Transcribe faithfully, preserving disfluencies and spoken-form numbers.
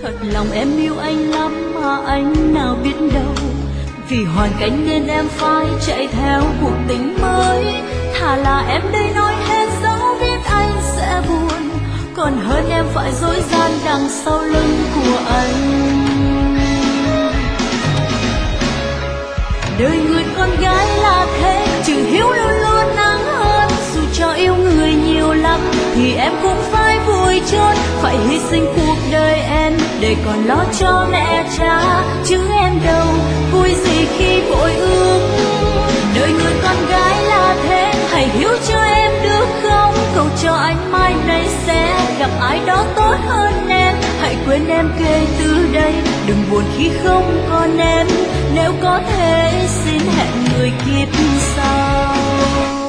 Thật lòng em yêu anh lắm mà anh nào biết đâu, vì hoàn cảnh nên em phải chạy theo cuộc tình mới. Thà là em đây nói hết dẫu biết anh sẽ buồn, còn hơn em phải dối gian đằng sau lưng của anh. Đời người con gái là thế, chữ hiếu luôn luôn nặng hơn. Dù cho yêu người nhiều lắm thì em cũng phải vui chốt, phải hy sinh cuộc đời em để còn lo cho mẹ cha. Chứ em đâu vui gì khi vội ước. Đời người con gái là thế, hãy hiểu cho em được không? Cầu cho anh mai này sẽ gặp ai đó tốt hơn em. Hãy quên em kể từ đây, đừng buồn khi không còn em. Nếu có thể xin hẹn người kiếp sau.